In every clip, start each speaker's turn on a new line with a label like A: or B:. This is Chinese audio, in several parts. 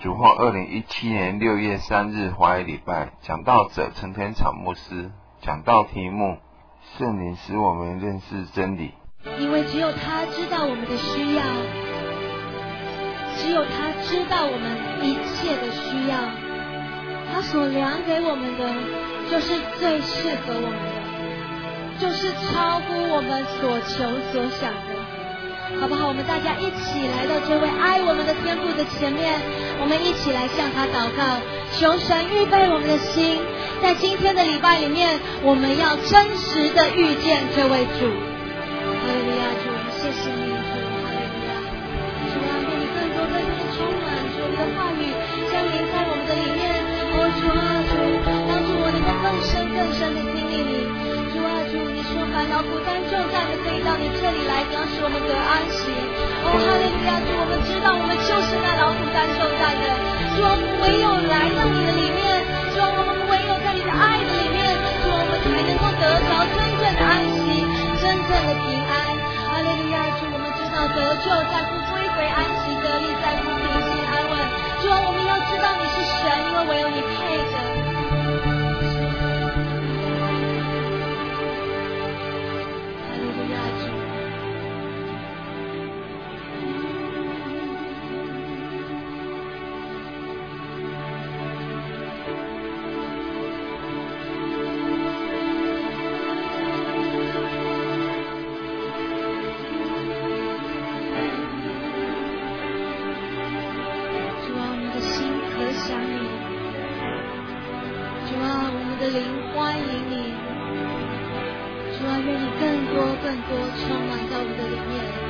A: 主后2017年6月3日华语礼拜，讲道者陈天草牧师，讲道题目：圣灵使我们认识真理。
B: 因为只有他知道我们的需要，只有他知道我们一切的需要，他所量给我们的就是最适合我们的，就是超乎我们所求所想的，好不好？我们大家一起来到这位爱我们的天父的前面，我们一起来向他祷告，求神预备我们的心，在今天的礼拜里面，我们要真实的遇见这位主。哈利路亚，主，谢谢你，主，哈利路亚，主啊，愿你更多的充满，主，你的话语降临在我们的里面，主啊，主，帮助我能够更深的经历你，主啊，主，你说烦恼苦担重担的可以到你这里来，要使我们得安息。哈利路亚，主，我们知道我们就是那劳苦担重担的，主啊，我们唯有来到你的里面，主啊，我们唯有在你的爱的里面，主啊，我们才能够得着真正的安息，真正的平安。哈利路亚，主，我们知道得救在乎归回安息得力，在乎平静安稳。主啊，我们要知道你是神，因为唯有你配的。哈利路亚，主。充满在我们的里面。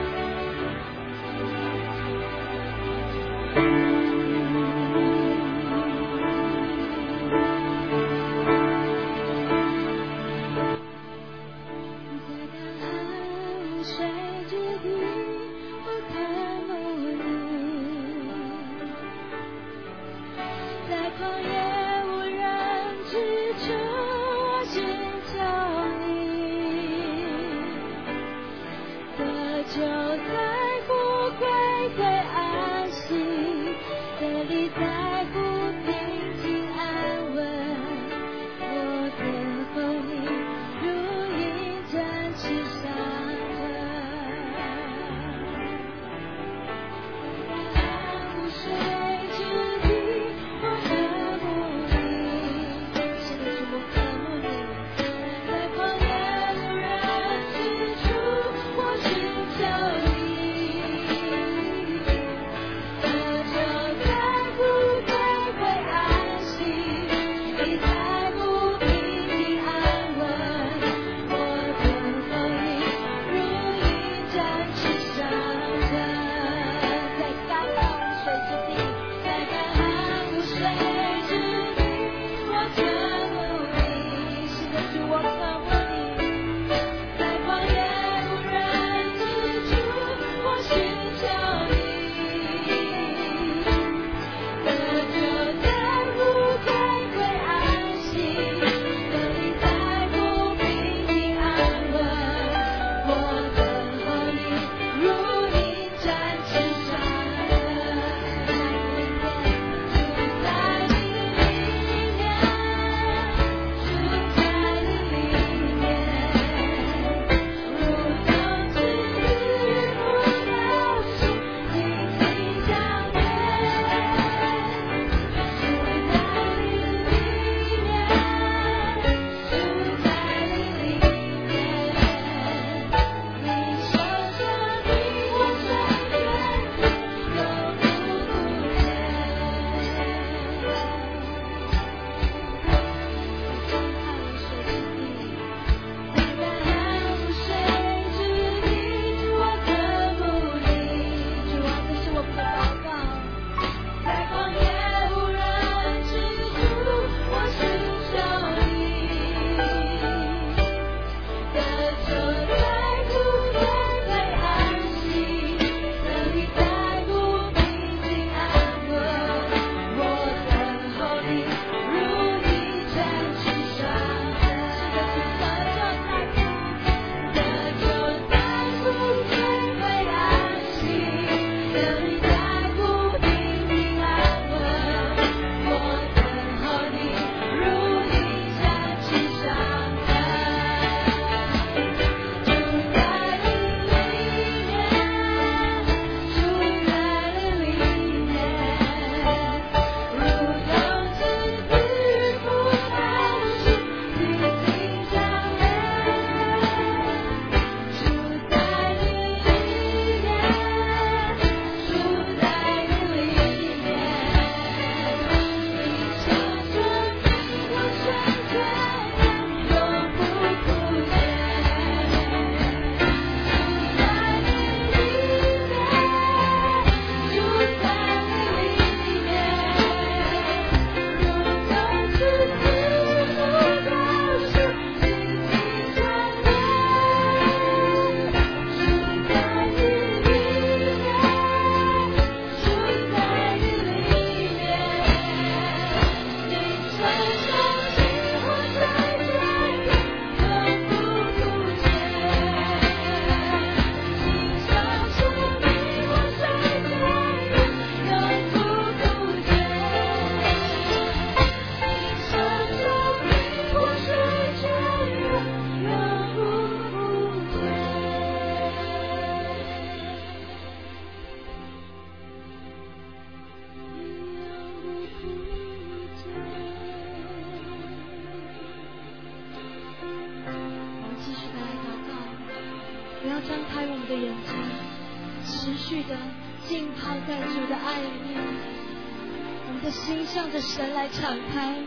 B: 们的眼睛持续的浸泡在主的爱里面，我们的心向着神来敞开，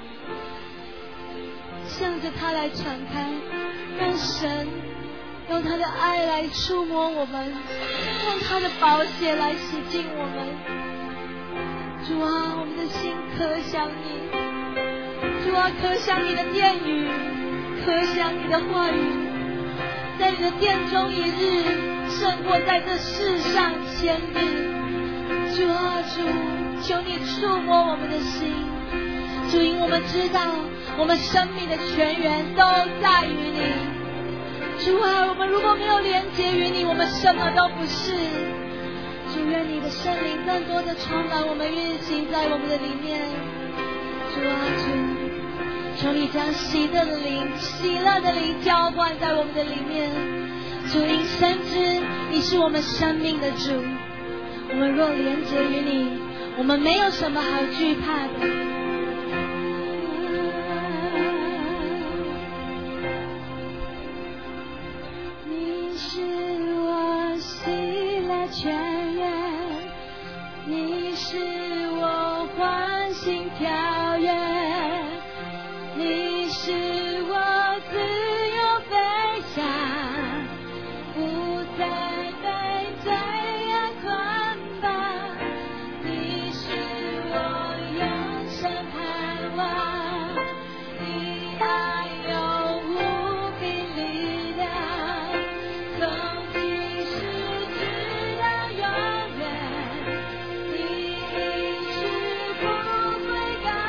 B: 向着他来敞开，让神用他的爱来触摸我们，用他的宝血来洗净我们。主啊，我们的心渴想你，主啊，渴想你的殿宇，渴想你的话语，在你的殿中一日胜过在这世上千日。主啊，主，求你触摸我们的心，主，因我们知道我们生命的泉源都在于你。主啊，我们如果没有连结于你，我们什么都不是。主，愿你的圣灵更多的充满我们，运行在我们的里面。主啊，主，求你将喜乐的灵浇灌在我们的里面。主，因深知你是我们生命的主，我们若连结于你，我们没有什么好惧怕的。泉源，你是我欢欣跳跃，你是我自由飞翔，不再被罪恶捆绑，你是我永生盼望，你爱有无比力量，从今世直到永远，你一直不会改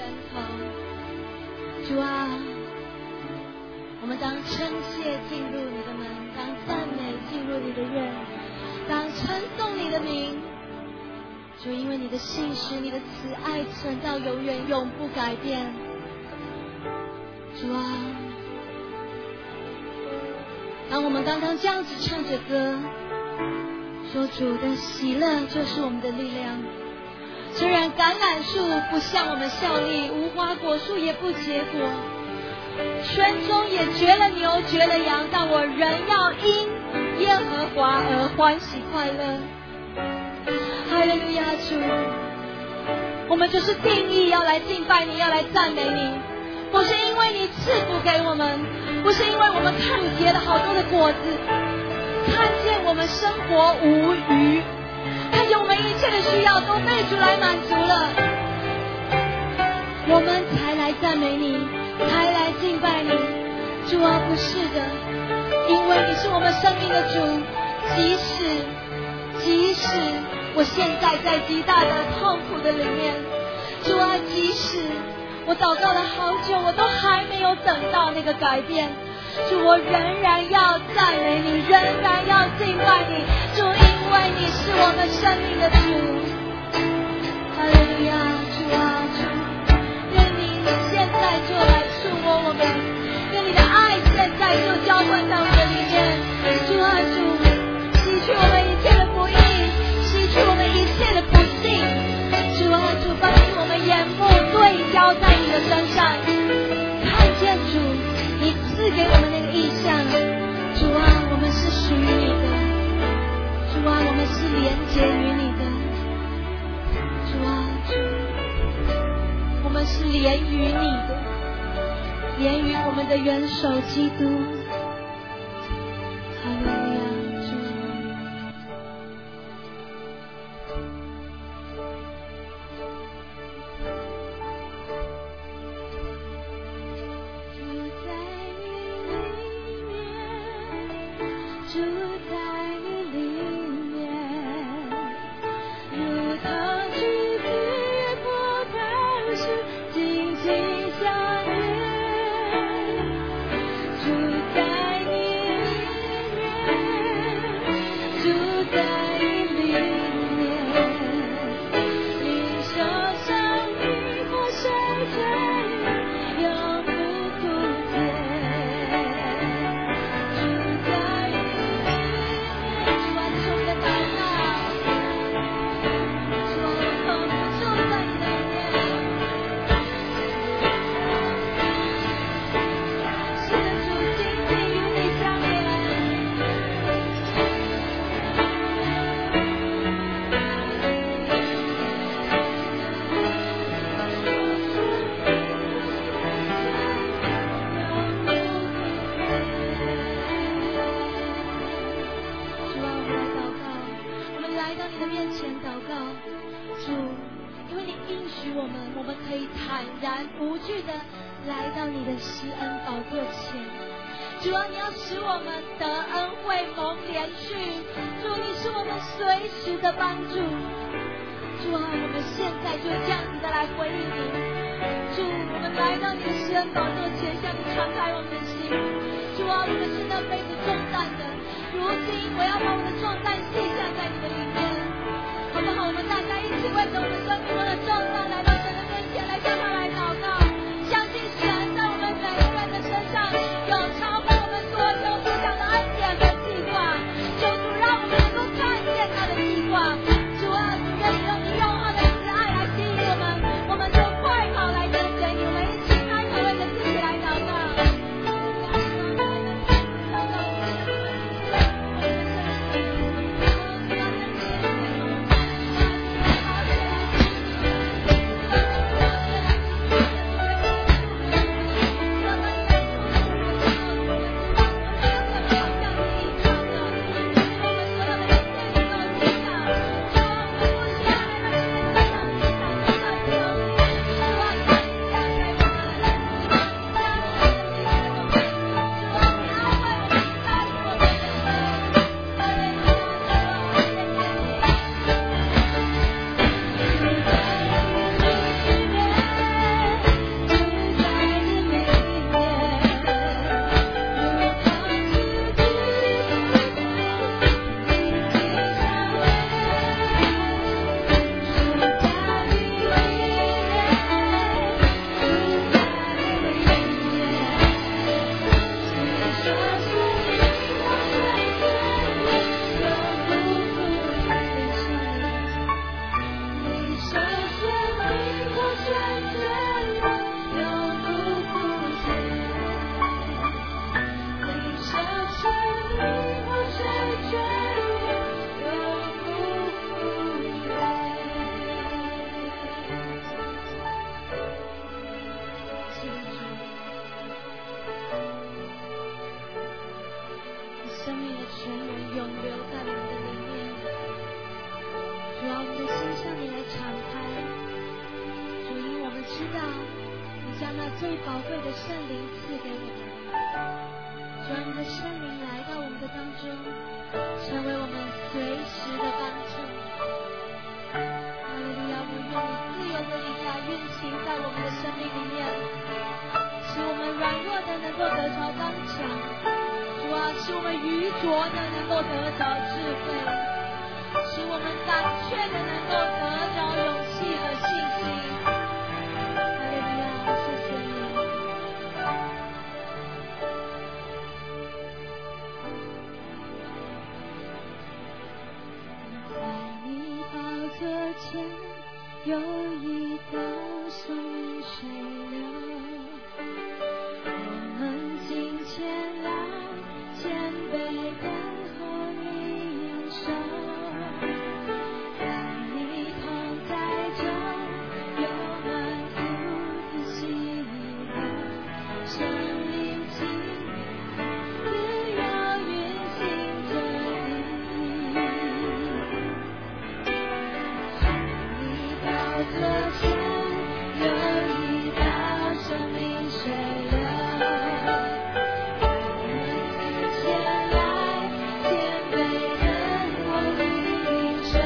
B: 源头。主啊，我们当称谢进入你的门，当赞美进入你的院，当称颂你的名。主，因为你的信实，你的慈爱存到永远，永不改变。主啊，当我们刚刚这样子唱着歌，说主的喜乐就是我们的力量。虽然橄榄树不向我们效力，无花果树也不结果，圈中也绝了牛绝了羊，但我仍要因耶和华而欢喜快乐。哈利路亚！主，我们就是定义要来敬拜你，要来赞美你，不是因为你赐福给我们，不是因为我们看结了好多的果子，看见我们生活无余，看见我们一切的需要都被主来满足了，我们才来赞美你，才来敬拜你。主啊，不是的，因为你是我们生命的主，即使我现在在极大的痛苦的里面，主啊，即使我祷告了好久，我都还没有等到那个改变，主，我仍然要赞美你，仍然要敬拜你。主，因为你是我们生命的主。哈利路亚！主啊，主，愿你现在就来触摸我们，愿你的爱现在就浇灌在我们的里面。主啊，主，洗去我们一切的不义，洗去我们一切的不幸。主啊，主，帮助我们眼目对焦在你的身上，看见主你赐给我们那个意象。主啊，我们是属于你的，主啊，我们是连结于你的，主啊，主，我们是连于你的，连于我们的元首基督。哈利路亚！ 将那最宝贵的圣灵赐给我们。主啊，你的圣灵来到我们的当中，成为我们随时的帮助。哈利路亚！我们愿你自由的灵来运行在我们的生命里面，使我们软弱的能够得着刚强，主啊，使我们愚拙的能够得着智慧，使我们胆怯的能够得着勇气和信心。哈利路亚！谢谢你。在你宝座前有一道生命水流，我们今天来谦卑等候你恩手，在你同在中有满足的喜乐，生命经自由运行着你，在你宝座前有一道生命水流，我们前来谦卑等候你领受，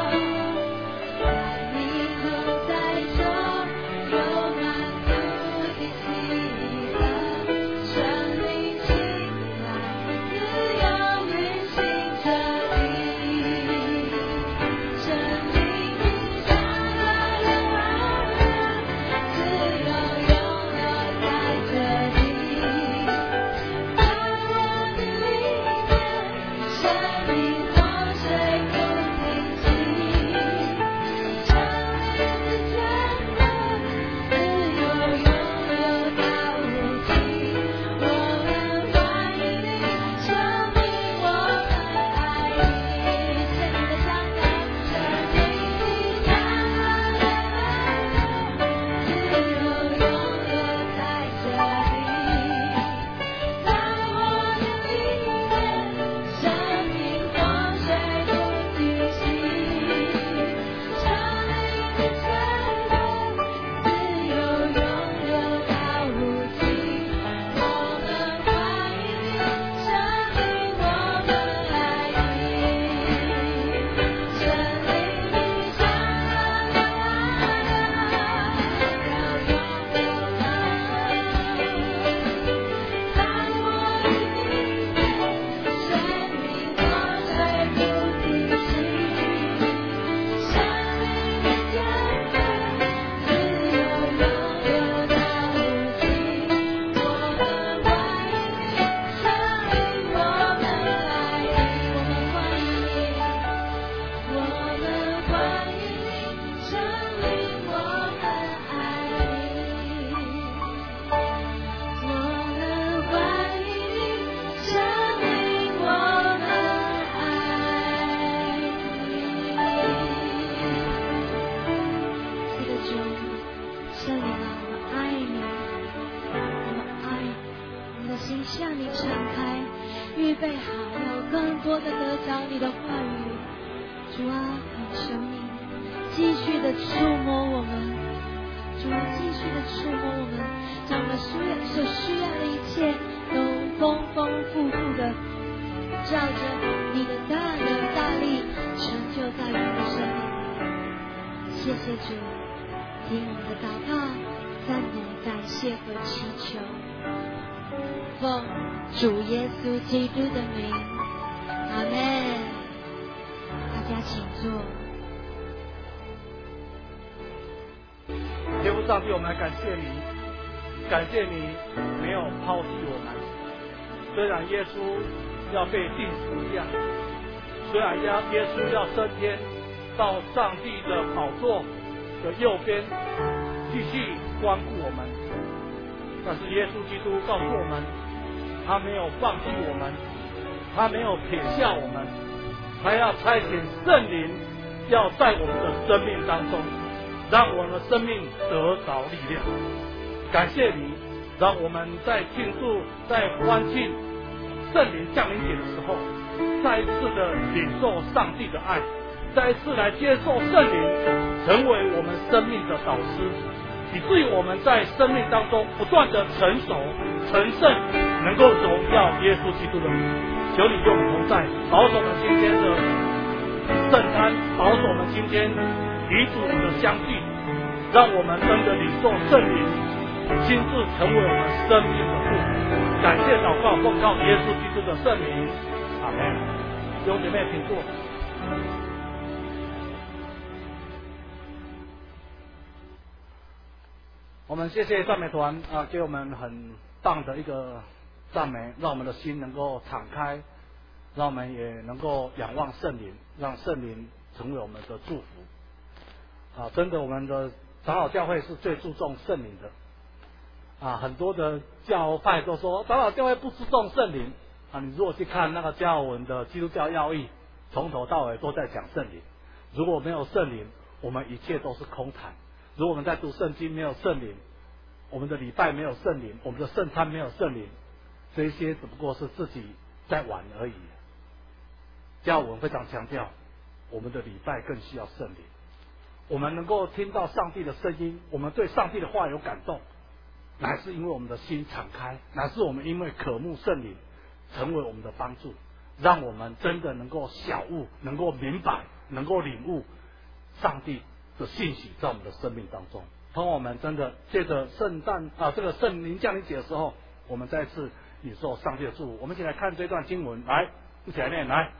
B: 在你同在中有满足的喜乐，生命起来自由运行着你，生命的江河流啊，自由永流在这里，在我的里面，生命洪水不停息，生命的泉流，自由永流到无尽，我们欢迎你，生命我们爱你，谢你的香港，生命的江河流啊，自由永流在这里，在我的里面，生命洪水不停息，生命的泉流，自由永流到无尽，我们欢迎你，生命我们爱你，生命的江河流啊，自由永流在我的里面，生命洪水不停息，生命的泉流，自由永流到无尽，我们欢迎你，生命我们爱你，我们欢迎你，我们欢迎你，生命我们爱你，我们欢迎你，生命我们爱你。是的，主，圣灵啊，我们爱你，我们爱你，我们的心向你敞开，预备好要更多的得着你的话语。主啊，恳求你继续的触摸我们，主啊，继续的触摸我们，将我们所需要的一切都丰丰富富的照着你的大能大力成就在我们的生命里。谢谢主，听我们的祷告、赞美、感谢和祈求，奉主耶稣基督的名，阿们。大家请坐。
C: 天父上帝，我们来感谢你，感谢你没有抛弃我们。虽然耶稣要被钉十字架，虽然耶稣要升天到上帝的宝座的右边继续关顾我们，但是耶稣基督告诉我们，他没有放弃我们，他没有撇下我们，他要差遣圣灵要在我们的生命当中，让我们的生命得着力量。感谢你，让我们在庆祝、在欢庆圣灵降临节的时候，再一次的领受上帝的爱，再一次来接受圣灵，成为我们生命的导师， 以至于我们在生命当中不断的成熟、成圣，能够荣耀耶稣基督的名。求你与我们同在，保守我们今天的圣餐，保守我们今天与主的相聚，让我们真的领受圣灵亲自成为我们生命的父。感谢祷告，奉靠耶稣基督的圣名，阿门。弟兄姐妹，请坐。我们谢谢赞美团给我们很棒的一个赞美，让我们的心能够敞开，让我们也能够仰望圣灵，让圣灵成为我们的祝福。真的，我们的长老教会是最注重圣灵的。很多的教派都说长老教会不注重圣灵。你如果去看那个加尔文的基督教要义，从头到尾都在讲圣灵。如果没有圣灵，我们一切都是空谈。如果我们在读圣经没有圣灵，我们的礼拜没有圣灵，我们的圣餐没有圣灵，这一些只不过是自己在玩而已。加尔文非常强调，我们的礼拜更需要圣灵。我们能够听到上帝的声音，我们对上帝的话有感动，乃是因为我们的心敞开，乃是我们因为渴慕圣灵成为我们的帮助，让我们真的能够晓悟，能够明白，能够领悟上帝的信息在我们的生命当中。当我们真的借着圣诞这个圣灵降临节的时候，我们再次领受上帝的祝福。我们一起来看这段经文，来，一起来念，来。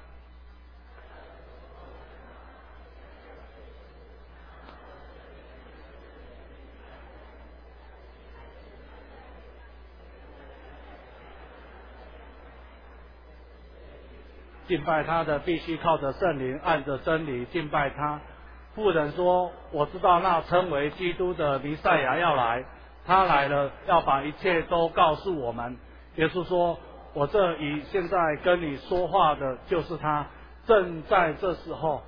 C: 敬拜他的必须靠着圣灵，按着真理敬拜他。妇人说：“我知道那称为基督的弥赛亚要来，他来了，要把一切都告诉我们。”耶稣说：“我这以现在跟你说话的，就是他。正在这时候。”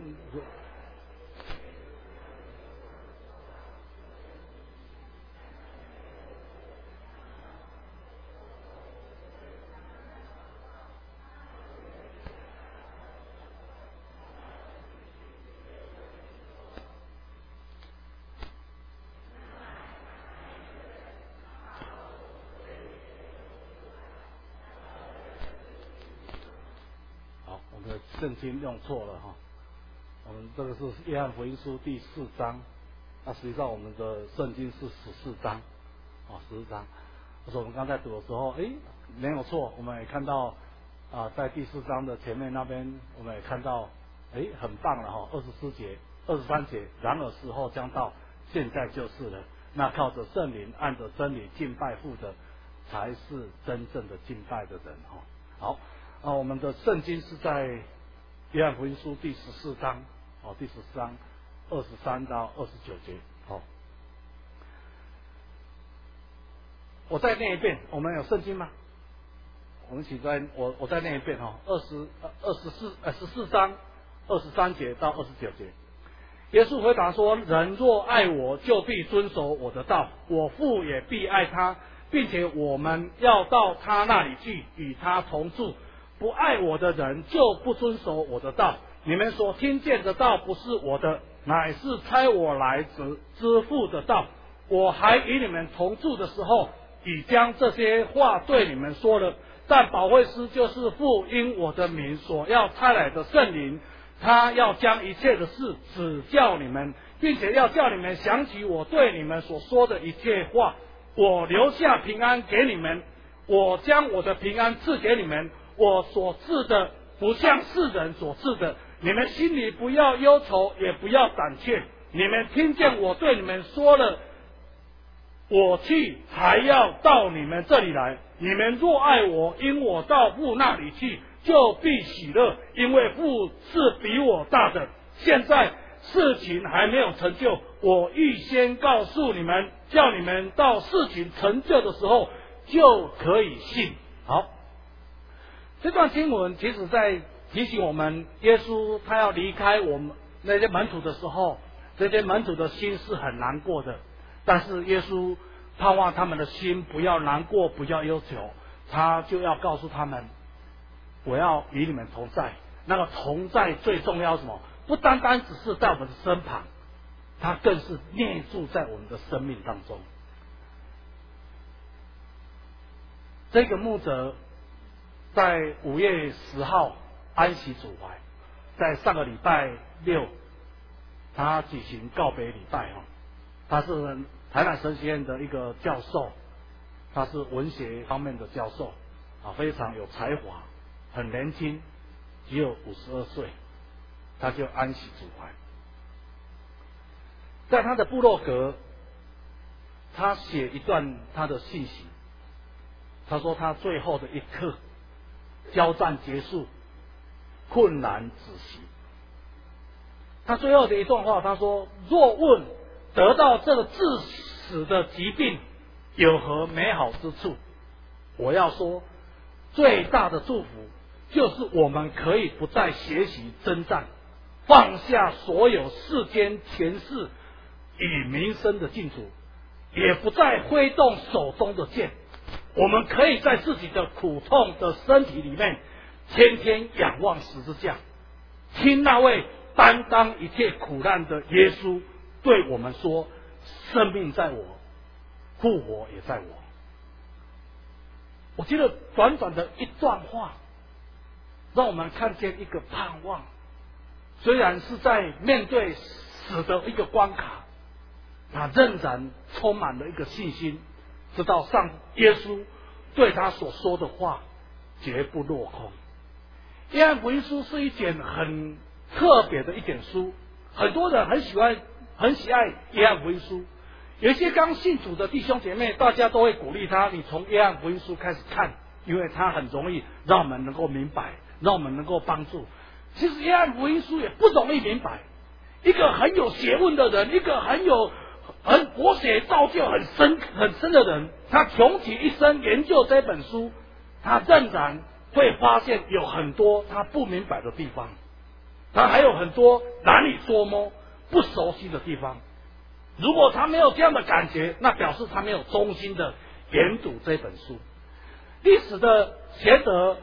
C: 圣经用错了哈，我们这个是约翰福音书第4章，实际上我们的圣经是14章，14章。所以我们刚才读的时候，没有错，我们也看到在第4章的前面那边，我们也看到，很棒了哈，24节、23节，然而时候将到，现在就是了。那靠着圣灵，按着真理敬拜父的，才是真正的敬拜的人哈。好，我们的圣经是在约翰福音书第14章，第14章23到29节。我再念一遍，我们有圣经吗？我们一起再我再念一遍14章23节到29节。耶稣回答说：“人若爱我，就必遵守我的道，我父也必爱他，并且我们要到他那里去，与他同住。不爱我的人就不遵守我的道。你们所听见的道不是我的，乃是差我来之父的道。我还与你们同住的时候，已将这些话对你们说了。但保惠师就是父因我的名所要差来的圣灵，他要将一切的事指教你们，并且要叫你们想起我对你们所说的一切话。我留下平安给你们，我将我的平安赐给你们。我所赐的不像世人所赐的，你们心里不要忧愁，也不要胆怯。你们听见我对你们说了，我去还要到你们这里来。你们若爱我，因我到父那里去，就必喜乐，因为父是比我大的。现在事情还没有成就，我预先告诉你们，叫你们到事情成就的时候就可以信。好，这段经文其实在提醒我们，耶稣他要离开我们那些门徒的时候，这些门徒的心是很难过的，但是耶稣盼望他们的心不要难过，不要忧愁，他就要告诉他们，我要与你们同在。那个同在最重要什么？不单单只是在我们的身旁， 它更是内住在我们的生命当中。这个牧者在5月10号安息主怀，在上个礼拜6，他举行告别礼拜他是台南神学院的一个教授，他是文学方面的教授非常有才华，很年轻，只有52岁，他就安息主怀。在他的部落格，他写一段他的信息，他说他最后的一刻，交战结束，困难止息。他最后的一段话，他说：若问得到这个致死的疾病有何美好之处，我要说，最大的祝福就是我们可以不再学习征战，放下所有世间权势与民生的禁足，也不再挥动手中的剑。我们可以在自己的苦痛的身体里面，天天仰望十字架，听那位担当一切苦难的耶稣对我们说：生命在我，复活也在我。我觉得短短的一段话，让我们看见一个盼望。虽然是在面对死的一个关卡，他仍然充满了一个信心，知道耶稣对他所说的话绝不落空。约翰福音书是一卷很特别的一卷书，很多人很喜爱约翰福音书。有一些刚信主的弟兄姐妹，大家都会鼓励他，你从约翰福音书开始看，因为它很容易让我们能够明白，让我们能够帮助。其实约翰福音书也不容易明白，一个很有学问的人，一个很博学造就很深的人，他穷其一生研究这本书，他仍然会发现有很多他不明白的地方，他还有很多难以捉摸、不熟悉的地方。如果他没有这样的感觉，那表示他没有衷心的研读这本书。历史的学者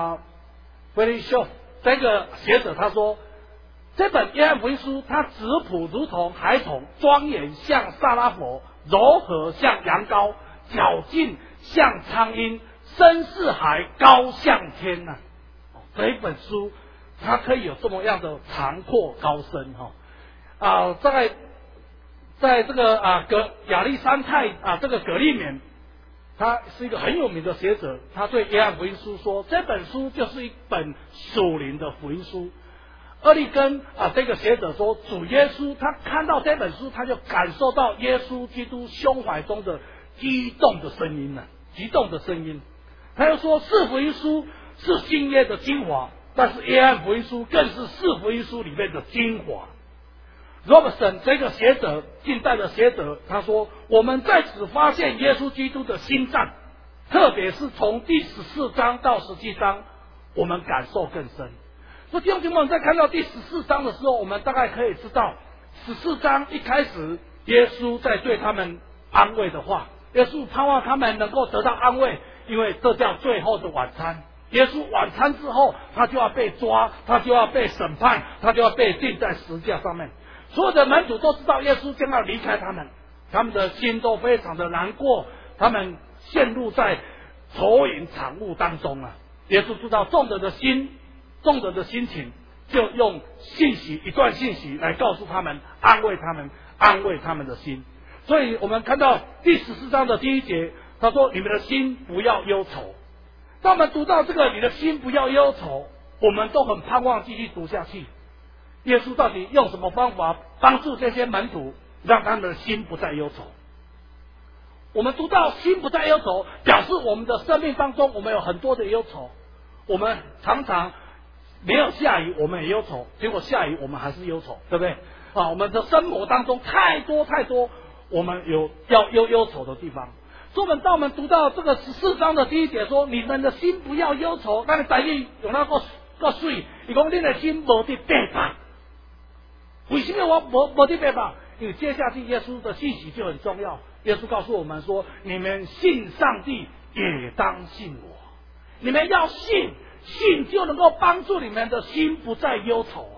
C: William Shaw 这个学者他说，这本约翰福音书，它质朴如同孩童，庄严像萨拉佛，柔和像羊羔，矫健像苍鹰，深似海，高像天呐。这一本书它可以有这么样的长阔高深在这个亚历山泰这个葛利勉，他是一个很有名的学者，他对约翰福音书说，这本书就是一本属灵的福音书。厄利根这个学者说，主耶稣他看到这本书，他就感受到耶稣基督胸怀中的激动的声音。他又说，四福音书是新约的精华，但是约翰福音书更是四福音书里面的精华。Robertson 这个学者，近代的学者，他说，我们在此发现耶稣基督的心脏，特别是从第14章到17章，我们感受更深。所以弟兄姐妹们在看到第14章的时候，我们大概可以知道，14章一开始耶稣在对他们安慰的话，耶稣盼望他们能够得到安慰，因为这叫最后的晚餐。耶稣晚餐之后，他就要被抓，他就要被审判，他就要被钉在十字架上面。所有的门徒都知道耶稣将要离开他们，他们的心都非常的难过，他们陷入在愁云惨雾当中耶稣知道众人的心情，就用一段信息来告诉他们，安慰他们的心。所以我们看到第14章的第1节，他说：你们的心不要忧愁。当我们读到这个你的心不要忧愁，我们都很盼望继续读下去。耶稣到底用什么方法帮助这些门徒，让他们的心不再忧愁？我们读到心不再忧愁，表示我们的生命当中我们有很多的忧愁。我们常常没有下雨我们也忧愁，结果下雨我们还是忧愁，对不对？我们的生活当中太多我们有要忧愁的地方。所以当我们读到这个14章的第1节说，你们的心不要忧愁，那个台语用那个水，他说你的心没得白吧。为什么我没得白吧？因为接下去耶稣的信息就很重要。耶稣告诉我们说，你们信上帝也当信我。你们要信就能够帮助你们的心不再忧愁。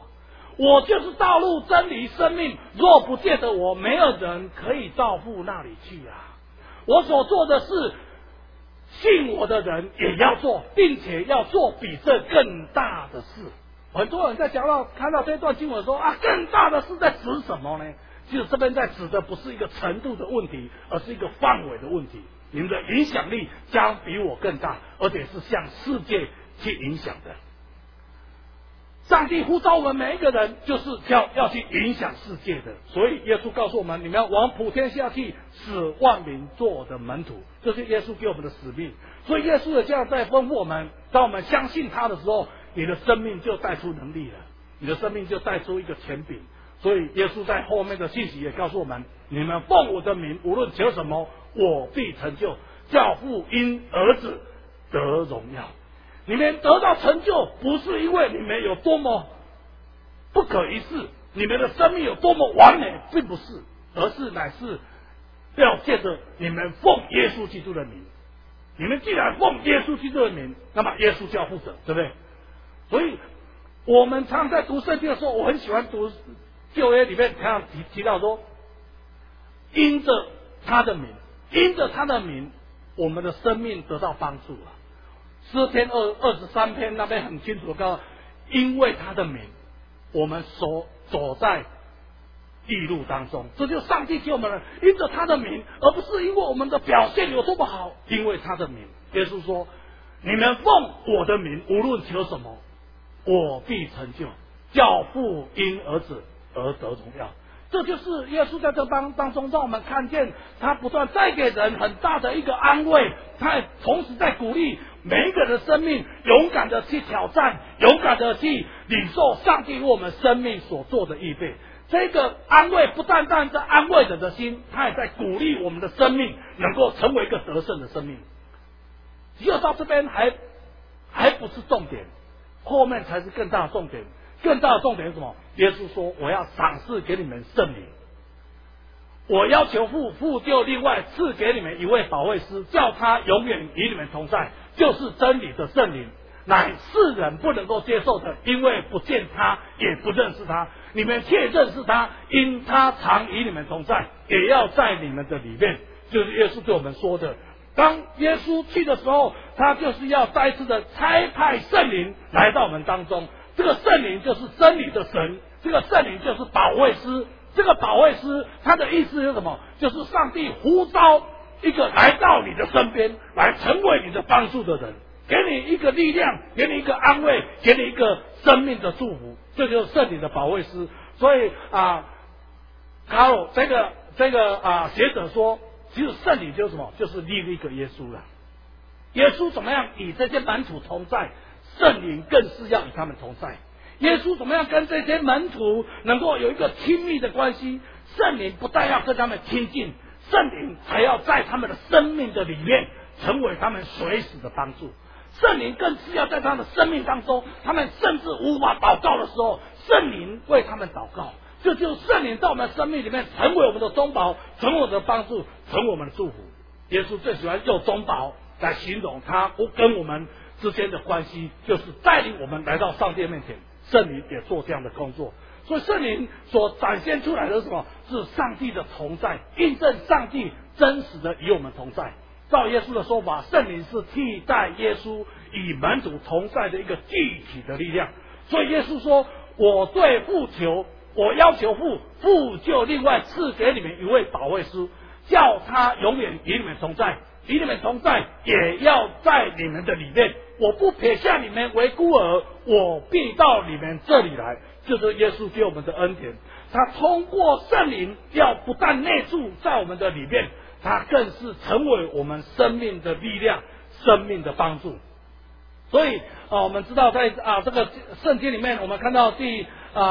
C: 我就是道路、真理、生命，若不借着我，没有人可以到父那里去啊。我所做的事，信我的人也要做，并且要做比这更大的事。很多人在看到这段经文说啊，更大的事在指什么呢？其实这边在指的不是一个程度的问题，而是一个范围的问题。你们的影响力将比我更大，而且是向世界去影响的。上帝呼召我们每一个人，就是要去影响世界的。所以耶稣告诉我们，你们要往普天下去，使万民做我的门徒，这是耶稣给我们的使命。所以耶稣的这样在吩咐我们，当我们相信他的时候，你的生命就带出能力了，你的生命就带出一个权柄。所以耶稣在后面的信息也告诉我们，你们奉我的名无论求什么，我必成就，叫父因儿子得荣耀。你们得到成就，不是因为你们有多么不可一世，你们的生命有多么完美，并不是，而是乃是要借着你们奉耶稣基督的名。你们既然奉耶稣基督的名，那么耶稣就要负责，对不对？所以我们常在读圣经的时候，我很喜欢读旧约里面常常提到说，因着他的名，因着他的名，我们的生命得到帮助了。诗篇23篇那边很清楚的告诉，因为他的名，我们走在义路当中，这就是上帝给我们的，因着他的名，而不是因为我们的表现有多么好，因为他的名。耶稣说，你们奉我的名无论求什么，我必成就，叫父因儿子而得荣耀。这就是耶稣在这当中让我们看见，他不断再给人很大的一个安慰，他也同时在鼓励每一个人的生命勇敢的去挑战，勇敢的去领受上帝为我们生命所做的预备。这个安慰不单单在安慰人的心，他也在鼓励我们的生命能够成为一个得胜的生命。只有到这边还不是重点，后面才是更大的重点。更大的重点是什么？耶稣说，我要赏赐给你们圣灵，我要求父就另外赐给你们一位保惠师，叫他永远与你们同在，就是真理的圣灵，乃世人不能够接受的，因为不见他也不认识他，你们却认识他，因他常与你们同在，也要在你们的里面。就是耶稣对我们说的，当耶稣去的时候，他就是要再一次的差派圣灵来到我们当中。这个圣灵就是真理的神，这个圣灵就是保惠师。这个保惠师他的意思是什么？就是上帝呼召一个来到你的身边，来成为你的帮助的人，给你一个力量，给你一个安慰，给你一个生命的祝福。这就是圣灵的保惠师。所以卡罗这个学者说，其实圣灵就是什么？就是另一个耶稣了。耶稣怎么样与这些门徒同在，圣灵更是要与他们同在。耶稣怎么样跟这些门徒能够有一个亲密的关系，圣灵不但要跟他们亲近，圣灵还要在他们的生命的里面成为他们随时的帮助。圣灵更是要在他们的生命当中，他们甚至无法祷告的时候，圣灵为他们祷告。这就是圣灵在我们的生命里面成为我们的中保，成为我们的帮助，成为我们的祝福。耶稣最喜欢用中保来形容他跟我们之间的关系，就是带领我们来到上帝面前。圣灵也做这样的工作，所以圣灵所展现出来的是什么？是上帝的同在，印证上帝真实的与我们同在。照耶稣的说法，圣灵是替代耶稣与门徒同在的一个具体的力量。所以耶稣说，我对父求，我要求父就另外赐给你们一位保惠师，叫他永远与你们同在，与你们同在，也要在你们的里面。我不撇下你们为孤儿，我必到你们这里来。就是耶稣给我们的恩典，他通过圣灵要不但内住在我们的里面，他更是成为我们生命的力量，生命的帮助。所以我们知道在这个圣经里面，我们看到第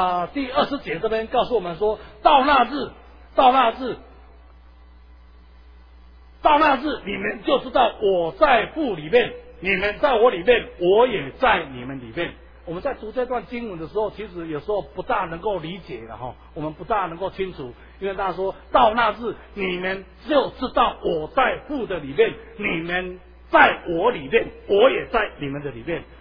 C: 20节这边告诉我们说，到那日你们就知道我在父里面，你们在我里面，我也在你们里面。我们在读这段经文的时候，其实有时候不大能够理解了哈，我们不大能够清楚，因为大家说到那日你们就知道我在父的里面，你们在我里面，我也在你们的里面。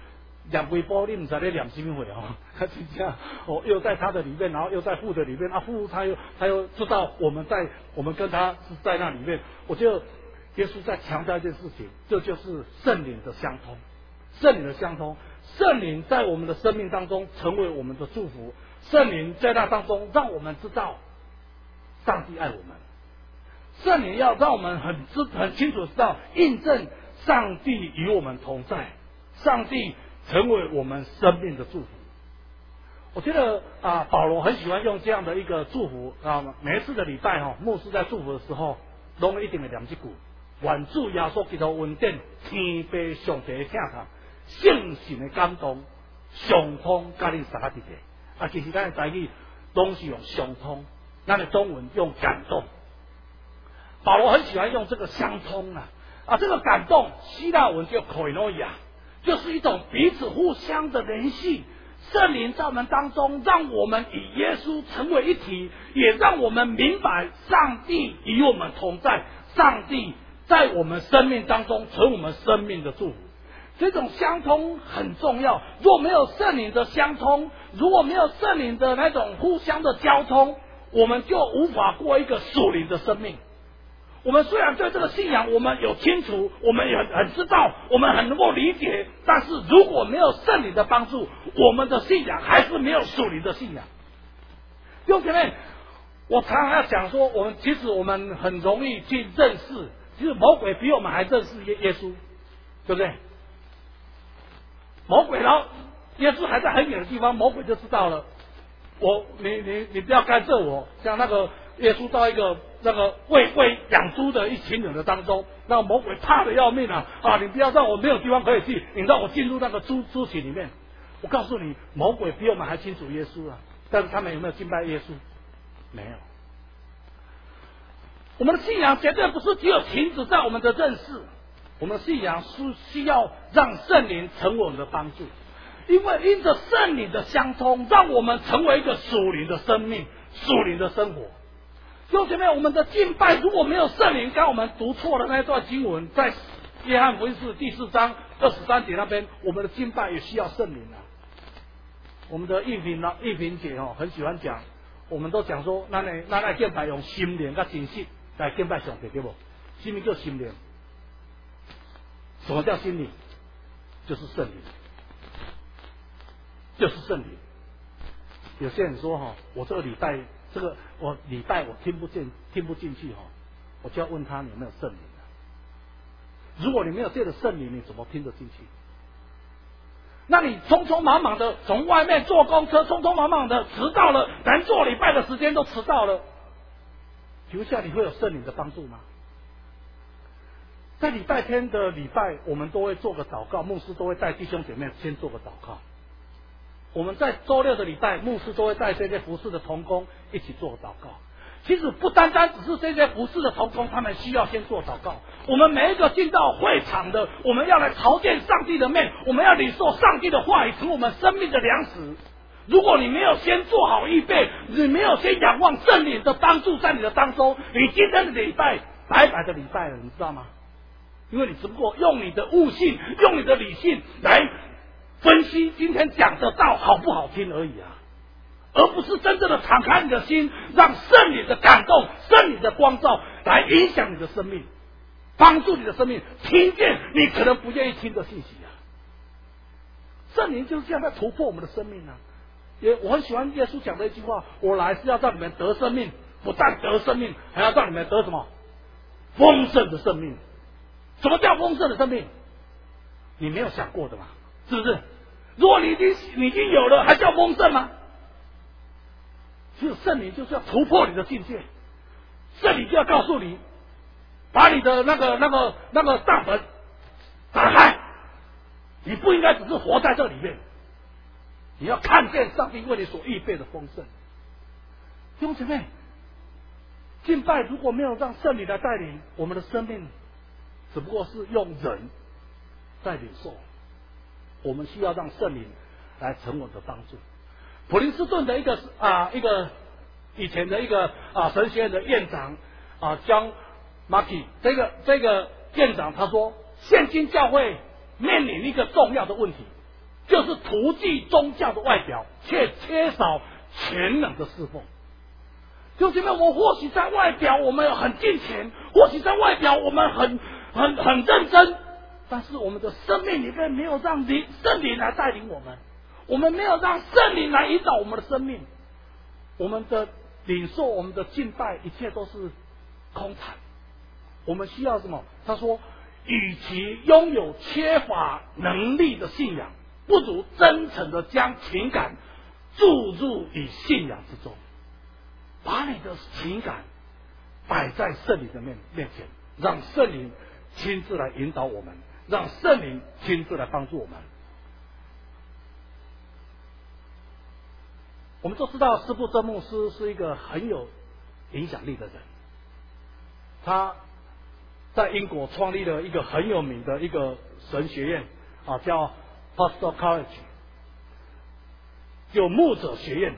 C: 念微波，你唔知咧念什么会哦，他真正哦，又在他的里面，然后又在父的里面，父他又知道我们跟他是在那里面。我觉得耶稣在强调一件事情，这就是圣灵的相通，圣灵的相通，圣灵在我们的生命当中成为我们的祝福，圣灵在那当中让我们知道上帝爱我们，圣灵要让我们很清楚知道印证上帝与我们同在，上帝成为我们生命的祝福。我觉得保罗很喜欢用这样的一个祝福每一次的礼拜牧师在祝福的时候，拢一定会念这句：愿主耶稣基督恩典、天父上帝的疼痛、圣神的感动、相通甲你三个一个。其实咱的台语拢是用相通，咱的中文用感动。保罗很喜欢用这个相通这个感动，希腊文叫 koinonia， 就是一种彼此互相的联系。圣灵在我们当中，让我们与耶稣成为一体，也让我们明白上帝与我们同在，上帝在我们生命当中成为我们生命的祝福。这种相通很重要，如果没有圣灵的相通，如果没有圣灵的那种互相的交通，我们就无法过一个属灵的生命。我们虽然对这个信仰我们有清楚，我们也很知道，我们很能够理解，但是如果没有圣灵的帮助，我们的信仰还是没有属灵的信仰。弟兄姐妹，我常常要讲说，其实我们很容易去认识，其实魔鬼比我们还认识耶稣，对不对？魔鬼，然后耶稣还在很远的地方，魔鬼就知道了，你不要干涉我，像那个耶稣到一个那个喂养猪的一群人的当中，那个魔鬼怕得要命你不要让我没有地方可以去，你让我进入那个猪群里面。我告诉你，魔鬼比我们还清楚耶稣但是他们有没有敬拜耶稣？没有。我们的信仰绝对不是只有停止在我们的认识，我们的信仰是需要让圣灵成为我们的帮助，因为因着圣灵的相通，让我们成为一个属灵的生命、属灵的生活。弟兄姐妹，我们的敬拜如果没有圣灵，刚我们读错了那段经文，在约翰福音书第4章23节那边，我们的敬拜也需要圣灵我们的玉萍姐很喜欢讲，我们都讲说，咱来敬拜用心灵跟真实来敬拜上帝，对不？什么叫心灵？什么叫心灵？就是圣灵，就是圣灵。有些人说我这个礼拜我听不进去我就要问他你有没有圣灵如果你没有这个圣灵，你怎么听得进去？那你匆匆忙忙的从外面坐公车，匆匆忙忙的迟到了，连做礼拜的时间都迟到了，请问下你会有圣灵的帮助吗？在礼拜天的礼拜，我们都会做个祷告，牧师都会带弟兄姐妹先做个祷告。我们在周六的礼拜，牧师都会带这些服侍的同工一起做祷告。其实不单单只是这些服侍的同工，他们需要先做祷告。我们每一个进到会场的，我们要来朝见上帝的面，我们要领受上帝的话语，成我们生命的粮食。如果你没有先做好预备，你没有先仰望圣灵的帮助在你的当中，你今天的礼拜白白的礼拜了，你知道吗？因为你只不过用你的悟性，用你的理性来分析今天讲的道好不好听而已而不是真正的敞开你的心，让圣灵的感动、圣灵的光照来影响你的生命，帮助你的生命听见你可能不愿意听的信息圣灵就是这样在突破我们的生命我很喜欢耶稣讲的一句话：我来是要让你们得生命，不但得生命，还要让你们得什么？丰盛的生命。什么叫丰盛的生命？你没有想过的嘛？是不是？如果你已经有了，还叫丰盛吗？其实圣灵就是要突破你的境界，圣灵就要告诉你，把你的那个大门打开，你不应该只是活在这里面，你要看见上帝为你所预备的丰盛。弟兄姐妹，敬拜如果没有让圣灵来带领我们的生命，只不过是用人在领受，我们需要让圣灵来成我们的帮助。普林斯顿的一个以前的一个神学院的院长John Mackey， 这个院长他说，现今教会面临一个重要的问题， 就是图具宗教的外表，却缺少全能的侍奉。就是因为我们或许在外表我们很敬虔，或许在外表我们很认真，但是我们的生命里面没有让圣灵来带领我们，我们没有让圣灵来引导我们的生命，我们的领受、我们的敬拜，一切都是空谈。我们需要什么？他说，与其拥有缺乏能力的信仰，不如真诚的将情感注入你信仰之中，把你的情感摆在圣灵的面前，让圣灵亲自来引导我们，让圣灵亲自来帮助我们。我们都知道司布真牧师是一个很有影响力的人，他在英国创立了一个很有名的一个神学院叫 Pastoral College， 有牧者学院。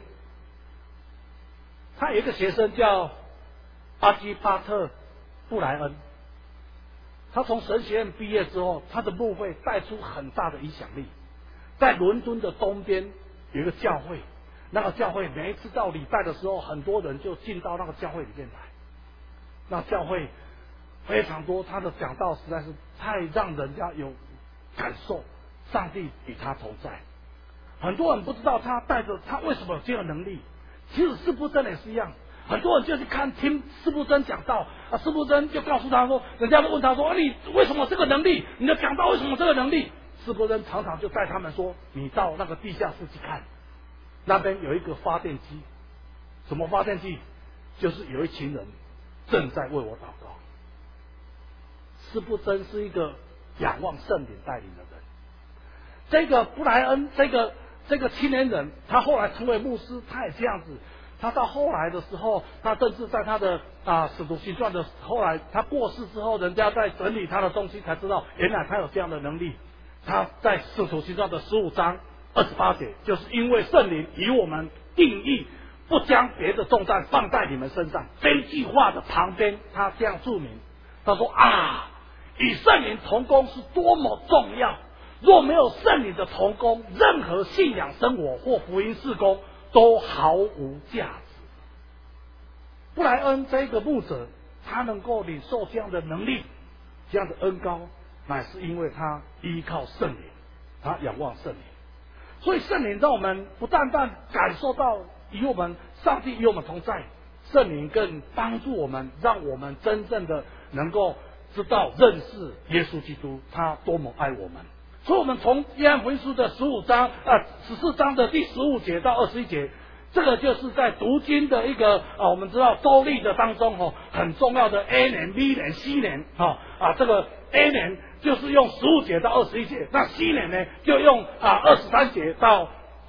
C: 他有一个学生叫阿基巴特布莱恩，他从神学院毕业之后，他的牧会带出很大的影响力。在伦敦的东边有一个教会，那个教会每一次到礼拜的时候，很多人就进到那个教会里面来。那教会非常多，他的讲道实在是太让人家有感受，上帝与他同在。很多人不知道他带着他为什么有这个能力。其实司布真也是一样，很多人就去听司布真讲道司布真就告诉他说，人家都问他说，你为什么这个能力？你的讲道为什么这个能力？司布真常常就带他们说，你到那个地下室去看，那边有一个发电机。什么发电机？就是有一群人正在为我祷告。司布真是一个仰望圣灵带领的人。这个布莱恩这个青年人，他后来成为牧师，他也这样子。他到后来的时候，他甚至在他的使徒行传的后来，他过世之后，人家在整理他的东西，才知道原来他有这样的能力。他在使徒行传的15章28节，就是因为圣灵与我们定义，不将别的重担放在你们身上。这一句话的旁边，他这样注明，他说与圣灵同工是多么重要。若没有圣灵的同工，任何信仰生活或福音事工都毫无价值。布莱恩这个牧者，他能够领受这样的能力，这样的恩膏，乃是因为他依靠圣灵，他仰望圣灵。所以圣灵让我们不但感受到与我们上帝与我们同在，圣灵更帮助我们，让我们真正的能够知道认识耶稣基督，他多么爱我们。所以我们从约翰福音书的14章的第15节到21节，这个就是在读经的一个我们知道周历的当中很重要的 A 年 B 年 C 年这个 A 年就是用15节到21节，那 C 年呢就用23节到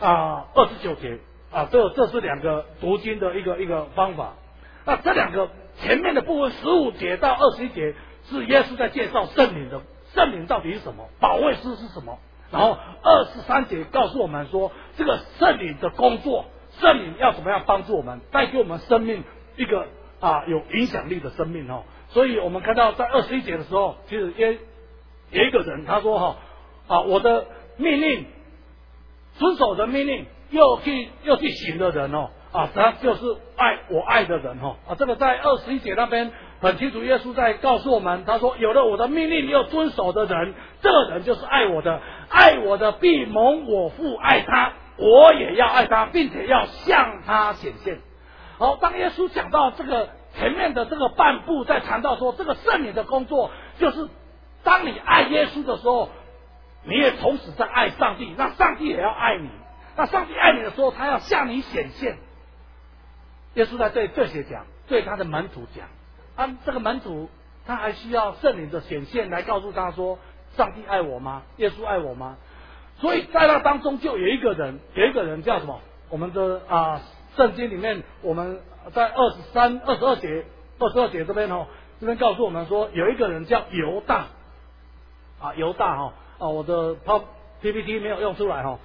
C: 29节这是两个读经的一个方法。那这两个前面的部分15节到21节是耶稣在介绍圣灵的。圣灵到底是什么？保惠师是什么？然后23节告诉我们说，这个圣灵的工作，圣灵要怎么样帮助我们，带给我们生命一个有影响力的生命所以我们看到在21节的时候，其实有一个人他说我的命令，遵守的命令又去行的人他就是我爱的人这个在21节那边很清楚，耶稣在告诉我们，他说有了我的命令又遵守的人，这个人就是爱我的，爱我的必蒙我父爱他，我也要爱他，并且要向他显现。好，当耶稣讲到这个前面的这个半部，在谈到说这个圣灵的工作，就是当你爱耶稣的时候，你也同时在爱上帝，那上帝也要爱你，那上帝爱你的时候，他要向你显现。耶稣在对这些讲，对他的门徒讲这个门徒他还需要圣灵的显现来告诉他说，上帝爱我吗？耶稣爱我吗？所以在那当中就有一个人叫什么？我们的圣经里面，我们在22节这边这边告诉我们说，有一个人叫犹大犹大我的 PPT 没有用出来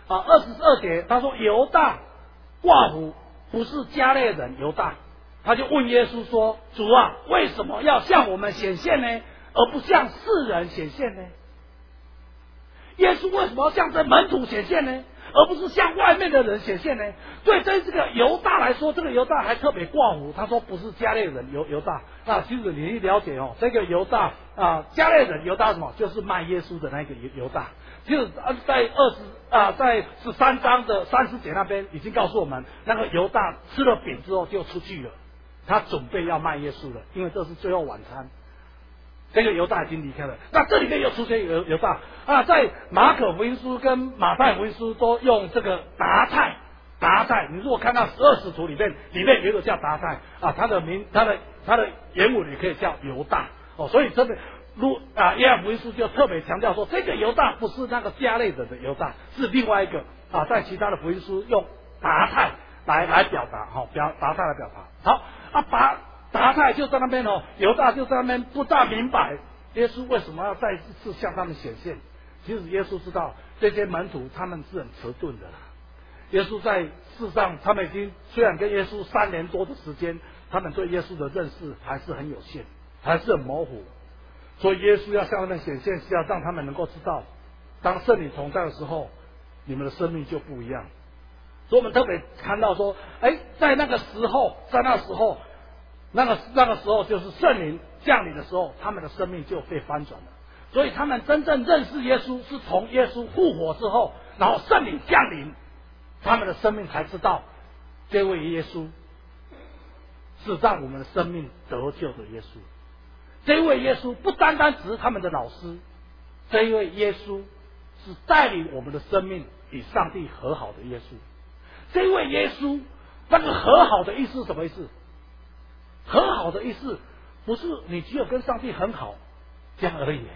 C: 22节他说犹大寡妇不是加略人犹大。他就问耶稣说，主为什么要向我们显现呢，而不向世人显现呢？ 耶稣为什么要向这门徒显现呢？而不是向外面的人显现呢？对这个犹大来说，这个犹大还特别挂胡，他说不是加略人犹大。那其实你一了解哦，这个犹大加略人犹大什么？就是卖耶稣的那个犹大。就是在13章的30节那边已经告诉我们，那个犹大吃了饼之后就出去了，他准备要卖耶稣了，因为这是最后晚餐。这个犹大已经离开了，那这里面又出现犹大在马可福音书跟马太福音书都用这个达太。你如果看到12使徒里面有一个叫达太他的原文也可以叫犹大所以这边约翰福音书就特别强调说，这个犹大不是那个加略人的犹大，是另外一个在其他的福音书用达太来表达达太来表达。好达太就在那边犹大就在那边不大明白耶稣为什么要再一次向他们显现。其实耶稣知道这些门徒他们是很迟钝的啦。耶稣在世上，他们已经虽然跟耶稣3年多的时间，他们对耶稣的认识还是很有限，还是很模糊。所以耶稣要向他们显现，是要让他们能够知道，当圣灵同在的时候，你们的生命就不一样。所以我们特别看到说，在那个时候就是圣灵降临的时候，他们的生命就被翻转了。所以他们真正认识耶稣，是从耶稣复活之后，然后圣灵降临，他们的生命才知道，这位耶稣是让我们的生命得救的耶稣。这位耶稣不单单只是他们的老师，这一位耶稣是带领我们的生命与上帝和好的耶稣。这位耶稣，那个和好的意思是什么意思？和好的意思不是你只有跟上帝很好这样而已。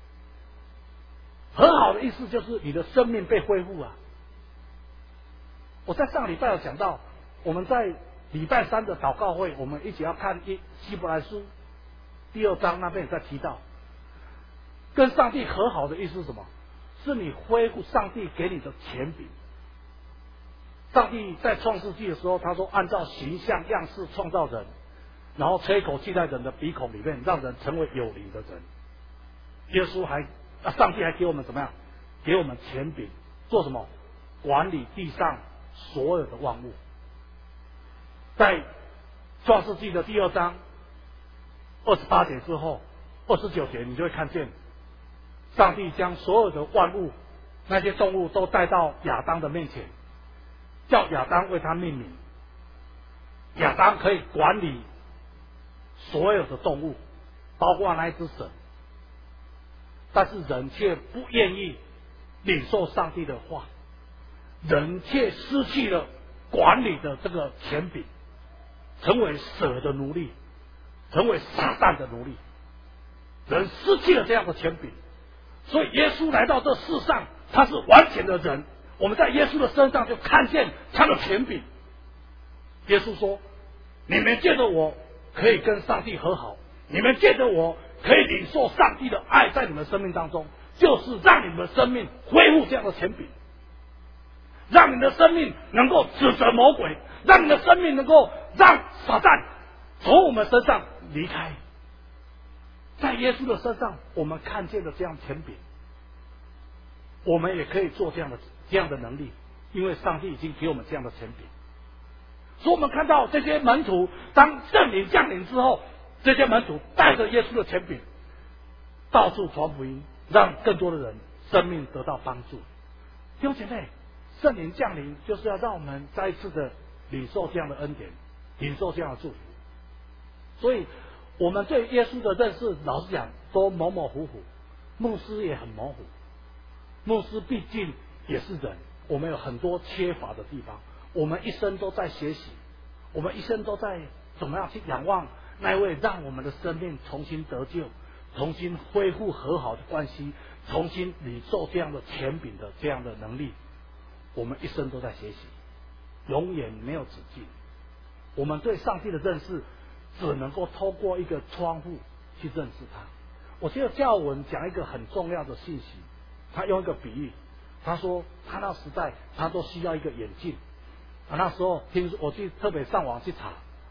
C: 和好的意思就是你的生命被恢复我在上礼拜有讲到，我们在礼拜3的祷告会，我们一起要看希伯来书第2章那边也在提到，跟上帝和好的意思是什么？是你恢复上帝给你的权柄。上帝在创世纪的时候，他说按照形象样式创造人，然后吹口气在人的鼻孔里面，让人成为有灵的人。耶稣上帝还给我们怎么样？给我们权柄，做什么？管理地上所有的万物。在创世纪的第2章28节之后，29节你就会看见，上帝将所有的万物，那些动物都带到亚当的面前，叫亚当为他命名。亚当可以管理所有的动物，包括那一只蛇，但是人却不愿意领受上帝的话，人却失去了管理的这个权柄，成为蛇的奴隶，成为撒旦的奴隶。人失去了这样的权柄，所以耶稣来到这世上，他是完全的人。我们在耶稣的身上就看见他的权柄。耶稣说，你们借着我可以跟上帝和好，你们借着我可以领受上帝的爱在你们生命当中，就是让你们的生命恢复这样的权柄，让你的生命能够指责魔鬼，让你的生命能够让撒旦从我们身上离开。在耶稣的身上，我们看见了这样权柄，我们也可以做这样的能力，因为上帝已经给我们这样的权柄。所以我们看到这些门徒，当圣灵降临之后，这些门徒带着耶稣的权柄，到处传福音，让更多的人生命得到帮助。弟兄姐妹，圣灵降临就是要让我们再一次的领受这样的恩典，领受这样的祝福。所以我们对耶稣的认识，老实讲都模模糊糊，牧师也很模糊。牧师毕竟也是人，我们有很多缺乏的地方，我们一生都在学习，我们一生都在怎么样去仰望那位让我们的生命重新得救，重新恢复和好的关系，重新领受这样的权柄的这样的能力。我们一生都在学习，永远没有止境。我们对上帝的认识只能够透过一个窗户去认识他。我记得教文讲一个很重要的信息，他用一个比喻，他说他那时代他都需要一个眼镜那时候我去特别上网去查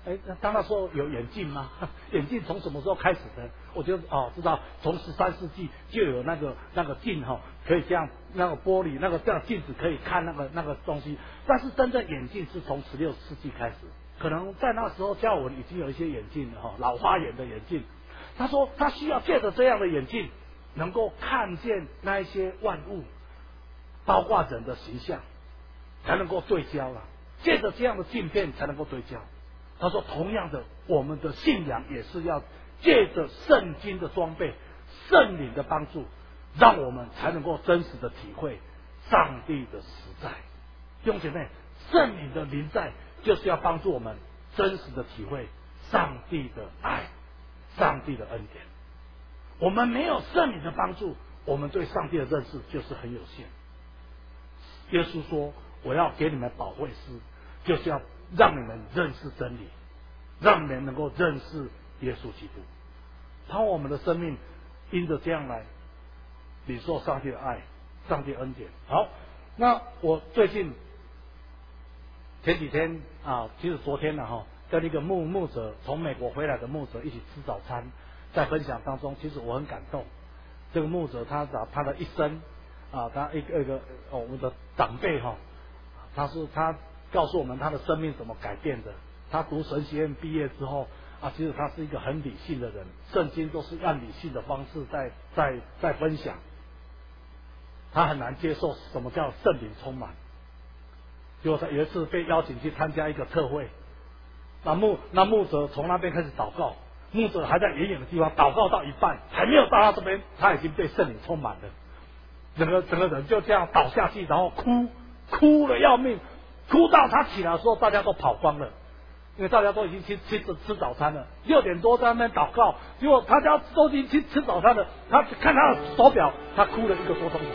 C: 当那时候有眼镜吗？眼镜从什么时候开始的？我就知道，从13世纪就有那个镜可以这样，那个玻璃那个这样镜子可以看那个东西。但是真正眼镜是从16世纪开始，可能在那时候教文已经有一些眼镜了老花眼的眼镜。他说他需要借着这样的眼镜，能够看见那一些万物，包括人的形象，才能够对焦了。借着这样的镜片才能够对焦。他说同样的，我们的信仰也是要借着圣经的装备、圣灵的帮助，让我们才能够真实的体会上帝的实在。弟兄姐妹，圣灵的临在就是要帮助我们真实的体会上帝的爱、上帝的恩典。我们没有圣灵的帮助，我们对上帝的认识就是很有限。耶稣说我要给你们保惠师，就是要让你们认识真理，让你们能够认识耶稣基督，让我们的生命因着这样来领受上帝的爱、上帝的恩典。好，那我最近前几天其实昨天跟一个牧者从美国回来的牧者一起吃早餐，在分享当中，其实我很感动。这个牧者他的一生他一个我们的长辈他告诉我们他的生命怎么改变的。他读神学院毕业之后其实他是一个很理性的人，圣经都是按理性的方式在分享。他很难接受什么叫圣灵充满。结果他有一次被邀请去参加一个特会，那牧者从那边开始祷告，牧者还在远远的地方祷告到一半，还没有到他这边，他已经被圣灵充满了，整个人就这样倒下去，然后哭了要命，哭到他起来的时候大家都跑光了，因为大家都已经去吃早餐了。6点多在那边祷告，结果大家都已经去吃早餐了，他看他的手表，他哭了1个多钟头。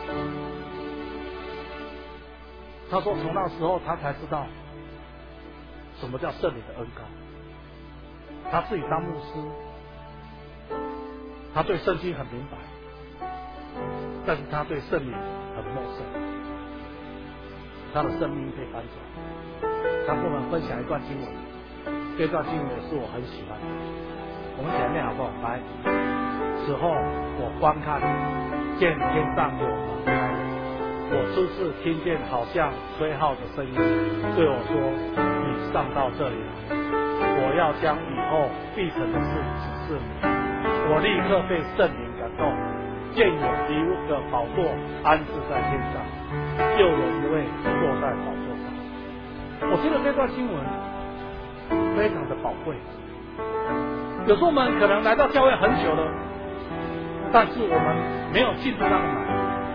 C: 他说从那时候他才知道什么叫圣灵的恩膏。他自己当牧师，他对圣经很明白，但是他对圣灵很陌生，他的生命被翻转。他跟我们分享一段经文，这段经文也是我很喜欢的，我们前面好不好？来，此后我观看，见天上有门开，我初次听见好像吹号的声音，对我说：“你上到这里来，我要将以后必成的事指示你。”我立刻被圣灵感动，见有一个宝座安置在天上，又有一位坐在宝座上。我觉得这段经文非常的宝贵。有时候我们可能来到教会很久了，但是我们没有进入那个门。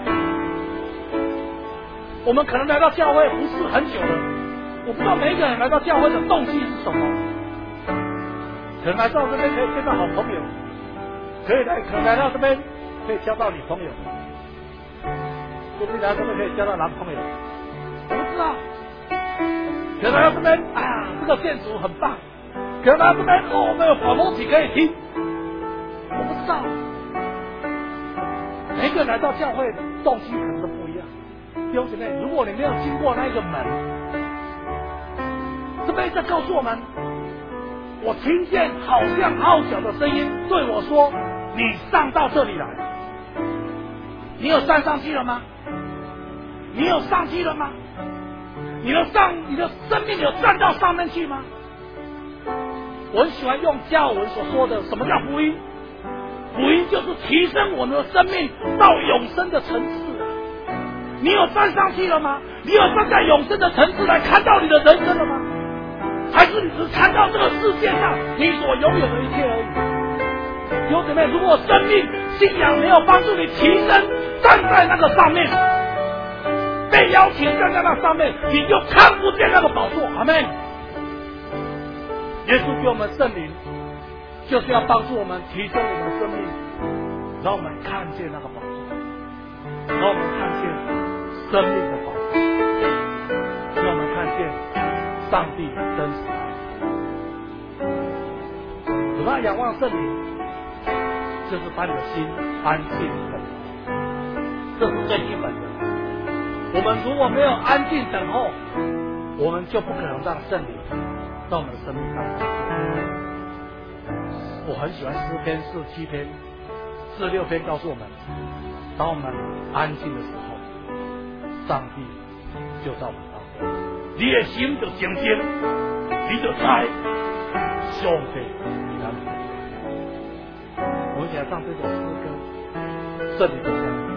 C: 我们可能来到教会不是很久了，我不知道每一个人来到教会的动机是什么。可能来到这边可以见到好朋友，可能来到这边可以交到女朋友，说不定来到这边可以交到男朋友，我不知道。可能来到这边这个建筑很棒，可能来到这边我们有广播体可以听，我不知道。每一个人来到教会的动机可能都不一样。弟兄姐妹，如果你没有经过那一个门，这边在告诉我们，我听见好像号角的声音对我说：“你上到这里来。”你有上去了吗？你有上去了吗？你的生命有站到上面去吗？我很喜欢用加尔文所说的，什么叫福音？福音就是提升我们的生命到永生的层次。你有站上去了吗？你有站在永生的层次来看到你的人生了吗？还是你只看到这个世界上你所拥有的一切而已？弟兄姊妹，如果生命信仰没有帮助你提升，站在那个上面，被邀请站在那上面，你就看不见那个宝座。阿们。耶稣给我们圣灵，就是要帮助我们提升我们的生命，让我们看见那个宝座，让我们看见生命的宝座，让我们看见上帝的真实爱。怎么样仰望圣灵？就是把你的心安静等候，这是最基本的。我们如果没有安静等候，我们就不可能让圣灵在我们的生命当中。我很喜欢诗篇47篇、46篇告诉我们，当我们安静的时候，上帝就在我们当中。你的心就静静，你就知上帝在咱们当中。我们一起来唱这首诗歌，圣灵的声音。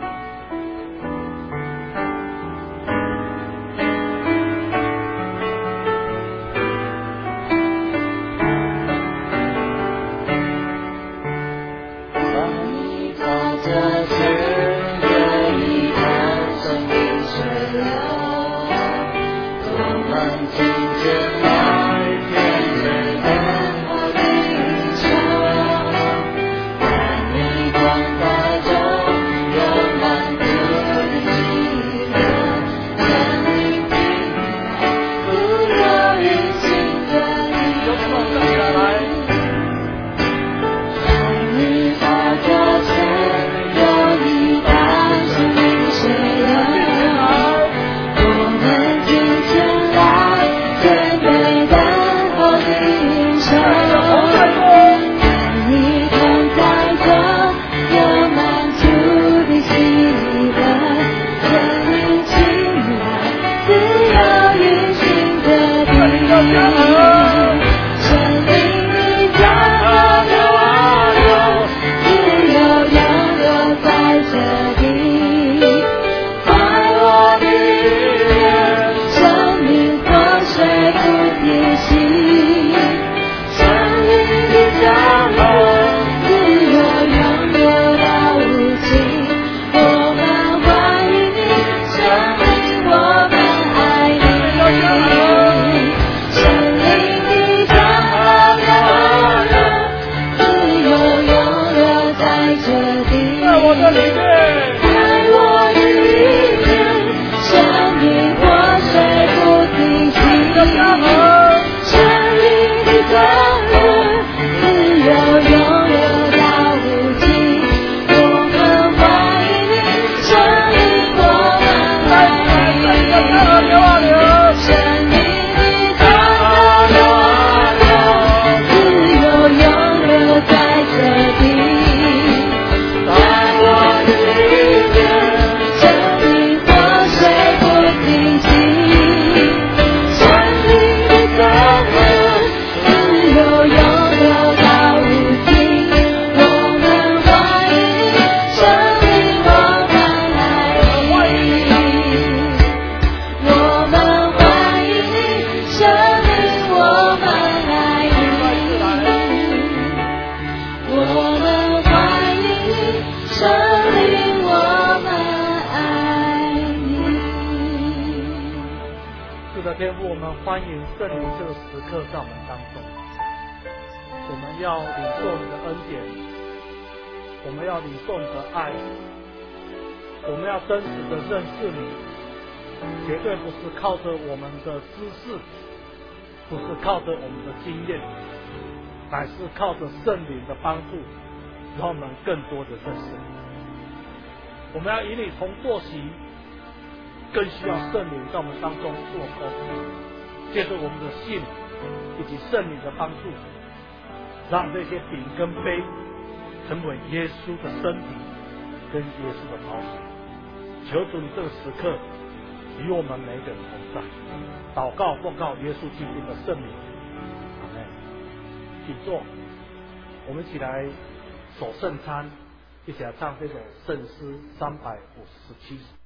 C: 天父，我们欢迎圣灵这个时刻在我们当中。我们要领受你的恩典，我们要领受你的爱，我们要真实的认识你，绝对不是靠着我们的知识，不是靠着我们的经验，乃是靠着圣灵的帮助，让我们更多的认识你。我们要与你同坐席，更需要圣灵在我们当中做工，借着我们的信以及圣灵的帮助，让这些饼跟杯成为耶稣的身体跟耶稣的宝血。求主你这个时刻与我们每个人同在，祷告奉告耶稣基督的圣名，阿们。请坐，我们一起来守圣餐，一起来唱这首圣诗357。